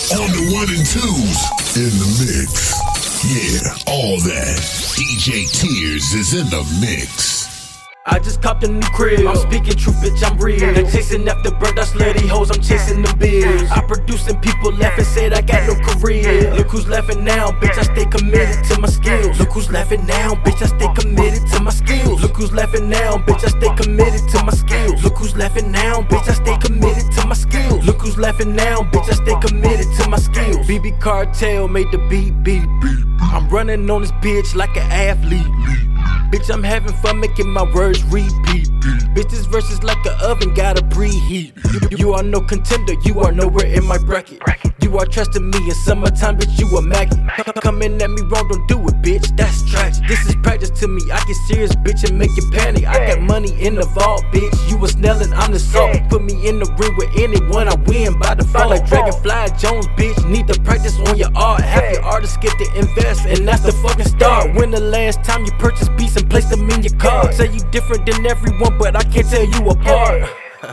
On the 1 and 2s. In the mix. Yeah, all that. DJ Tears is in the mix. I just copped a new crib. I'm speaking truth, bitch, I'm real. They chasing after burnt out slutty hoes, I'm chasing them bills. I producing people laughing, said I got no career. Look who's laughing now, bitch, I stay committed to my skills. Look who's laughing now, bitch, I stay committed to my skills. Look who's laughing now, bitch, I stay committed to my skills. Look who's laughing now, bitch, I stay committed to my skills. Look who's laughing now, bitch, I stay committed to my skills. BB Cartel made the beat beat. I'm running on this bitch like an athlete. Bitch, I'm having fun making my words repeat. Bitch, this verse is like an oven, gotta preheat. You are no contender, you are nowhere in my bracket. You are trusting me in summertime, bitch, you a maggot. Coming at me wrong, don't do it, bitch, that's tragic. This is practice to me, I get serious, bitch, and make you panic. I got money in the vault, bitch, you was Snellin', I'm the salt. Put me in the ring with anyone, I win by default. Like Dragonfly Jones, bitch, need to practice on your art. Have your artists get to invest, and that's the fucking start. When the last time you purchased beats and place them in your car? Say you different than everyone, but I can't tell you apart.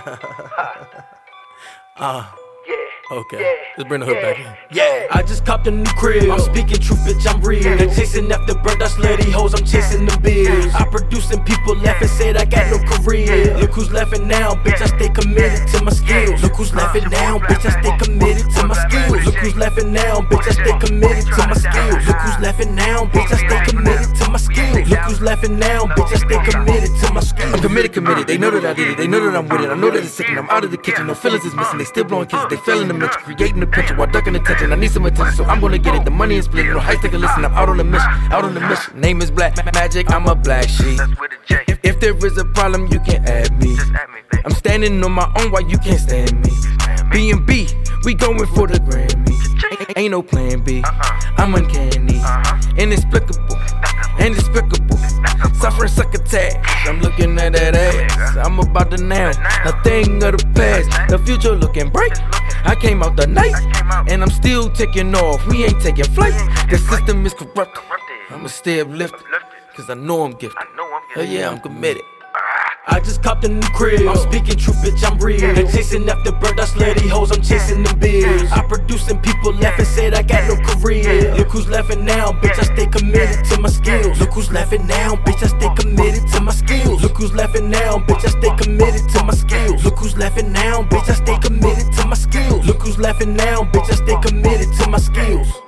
Okay, let's bring the hood back in. Yeah, I just copped a new crib. I'm speaking truth, bitch, I'm real. They chasing after burnt out slutty hoes, I'm chasing them bills. I producing people laughing, said I got no career. Look who's laughing now, bitch, I stay committed to my skills. Look who's laughing now, bitch, I stay committed to my skills. Look who's laughing now, bitch, I stay committed to my skills. Look who's laughing now, bitch, I stay committed to my skills. Look who's laughing now, bitch, I stay committed to my skills. I'm committed, they know that I did it, they know that I'm with it. I know that it's sick and I'm out of the kitchen, no feelings is missing. They still blowing kisses, they fell in the mix, creating the picture while ducking attention. I need some attention, so I'm gonna get it. The money is split, no heist, take a listen. I'm out on the mission, out on the mission. Name is Black Magic, I'm a black sheep. If there is a problem, you can add me. I'm standing on my own, why you can't stand me? B&B, we going for the Grammy. Ain't no plan B. I'm uncanny, inexplicable, and despicable. Suffering succotash, I'm looking at that ass. I'm about to now, a thing of the past. The future looking bright. I came out the night, and I'm still taking off. We ain't taking flight. The system is corrupt. I'ma stay uplifted, cause I know I'm gifted. Hell yeah, I'm committed. I just copped a new crib. I'm speaking truth, bitch, I'm real. They chasing after burnt out slutty hoes, I'm chasing them bills. I producing people laughing, said I got no career. Look who's laughing now, bitch, I stay committed to my skills. Look who's laughing now, bitch, I stay committed to my skills. Look who's laughing now, bitch, I stay committed to my skills. Look who's laughing now, bitch, I stay committed to my skills. Look who's laughing now, bitch, I stay committed to my skills.